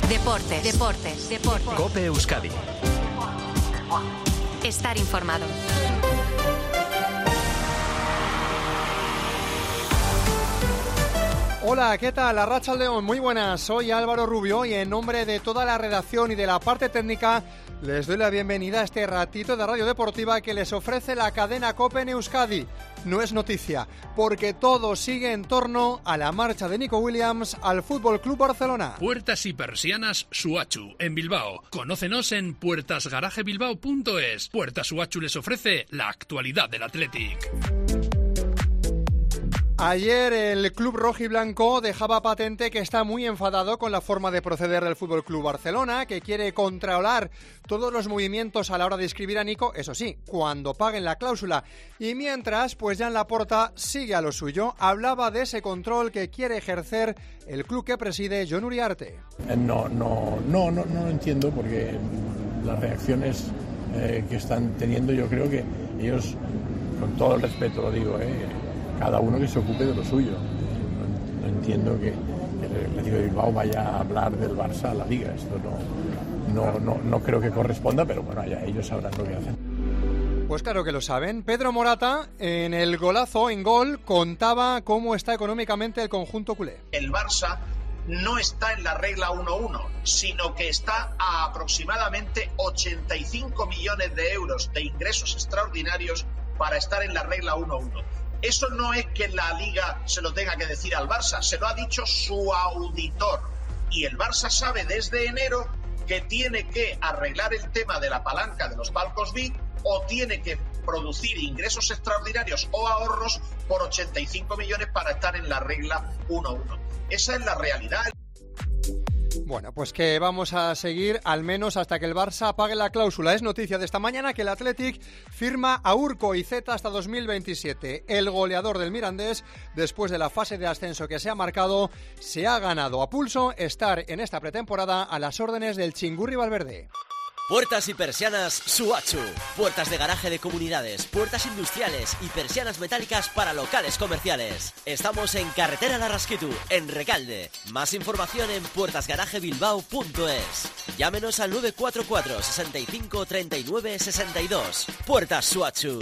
Deportes. COPE Euskadi. Estar informado. Hola, ¿qué tal? Arratsaldeon, muy buenas. Soy Álvaro Rubio y en nombre de toda la redacción y de la parte técnica les doy la bienvenida a este ratito de radio deportiva que les ofrece la cadena COPE en Euskadi. No es noticia, porque todo sigue en torno a la marcha de Nico Williams al Fútbol Club Barcelona. Puertas y persianas Suachu, en Bilbao. Conócenos en puertasgarajebilbao.es. Puertas Suachu les ofrece la actualidad del Athletic. Ayer el club rojiblanco dejaba patente que está muy enfadado con la forma de proceder del Fútbol Club Barcelona, que quiere controlar todos los movimientos a la hora de inscribir a Nico, eso sí, cuando paguen la cláusula. Y mientras, pues Joan Laporta sigue a lo suyo. Hablaba de ese control que quiere ejercer el club que preside Jon Uriarte. No entiendo, porque las reacciones que están teniendo, yo creo que ellos, con todo el respeto lo digo, cada uno que se ocupe de lo suyo. No entiendo que el Atlético de Bilbao vaya a hablar del Barça a la Liga. Esto no creo que corresponda, pero bueno, ya ellos sabrán lo que hacen. Pues claro que lo saben. Pedro Morata, en el golazo, en gol, contaba cómo está económicamente el conjunto culé. El Barça no está en la regla 1-1, sino que está a aproximadamente 85 millones de euros de ingresos extraordinarios para estar en la regla 1-1. Eso no es que la Liga se lo tenga que decir al Barça, se lo ha dicho su auditor. Y el Barça sabe desde enero que tiene que arreglar el tema de la palanca de los palcos VIP o tiene que producir ingresos extraordinarios o ahorros por 85 millones para estar en la regla 1-1. Esa es la realidad. Bueno, pues que vamos a seguir al menos hasta que el Barça pague la cláusula. Es noticia de esta mañana que el Athletic firma a Urko Izeta hasta 2027. El goleador del Mirandés, después de la fase de ascenso que se ha marcado, se ha ganado a pulso estar en esta pretemporada a las órdenes del Chingurri Valverde. Puertas y persianas Suachu. Puertas de garaje de comunidades, puertas industriales y persianas metálicas para locales comerciales. Estamos en Carretera Larrasquitu, en Recalde. Más información en puertasgarajebilbao.es. Llámenos al 944 65 39 62. Puertas Suachu.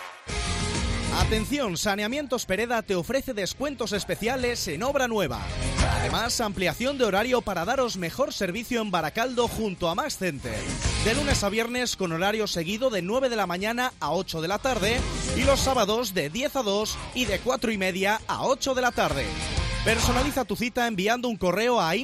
Atención, Saneamientos Pereda te ofrece descuentos especiales en obra nueva. Además, ampliación de horario para daros mejor servicio en Baracaldo junto a Max Center. De lunes a viernes con horario seguido de 9 de la mañana a 8 de la tarde y los sábados de 10 a 2 y de 4 y media a 8 de la tarde. Personaliza tu cita enviando un correo a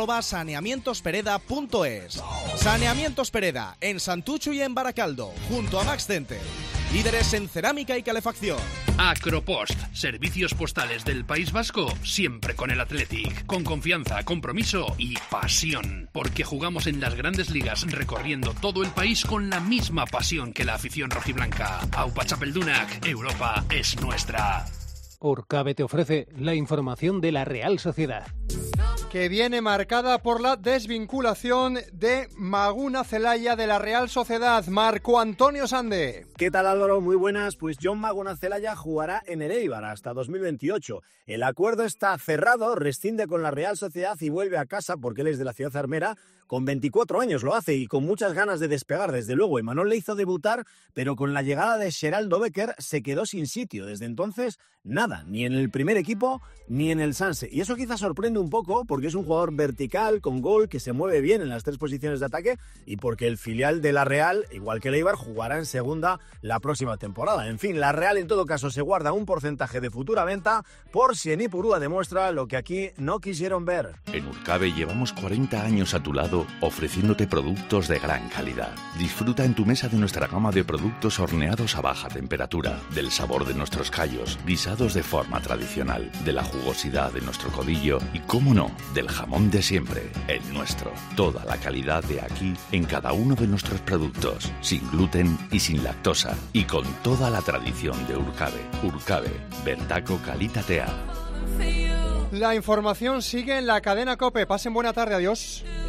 info@saneamientospereda.es. Saneamientos Pereda, en Santucho y en Baracaldo, junto a Max Center. Líderes en cerámica y calefacción. Acropost, servicios postales del País Vasco, siempre con el Athletic, con confianza, compromiso y pasión, porque jugamos en las grandes ligas recorriendo todo el país con la misma pasión que la afición rojiblanca. Aupa Txapeldunak, Europa es nuestra. Urcabe te ofrece la información de la Real Sociedad, que viene marcada por la desvinculación de Maguna Celaya de la Real Sociedad. Marco Antonio Sande. ¿Qué tal, Álvaro? Muy buenas. Pues Jon Maguna Celaya jugará en el Eibar hasta 2028. El acuerdo está cerrado, rescinde con la Real Sociedad y vuelve a casa porque él es de la ciudad armera. Con 24 años lo hace y con muchas ganas de despegar, desde luego. Imanol le hizo debutar, pero con la llegada de Geraldo Becker se quedó sin sitio. Desde entonces, nada, ni en el primer equipo ni en el Sanse. Y eso quizás sorprende un poco porque es un jugador vertical, con gol, que se mueve bien en las tres posiciones de ataque y porque el filial de la Real, igual que el Eibar, jugará en segunda la próxima temporada. En fin, la Real en todo caso se guarda un porcentaje de futura venta por si en Ipurúa demuestra lo que aquí no quisieron ver. En Urcabe llevamos 40 años a tu lado ofreciéndote productos de gran calidad. Disfruta en tu mesa de nuestra gama de productos horneados a baja temperatura, del sabor de nuestros callos, guisados de forma tradicional, de la jugosidad de nuestro codillo y, cómo no, del jamón de siempre, el nuestro. Toda la calidad de aquí en cada uno de nuestros productos, sin gluten y sin lactosa, y con toda la tradición de Urcabe. Urcabe, bertako kalitatea. La información sigue en la cadena COPE. Pasen buena tarde, adiós.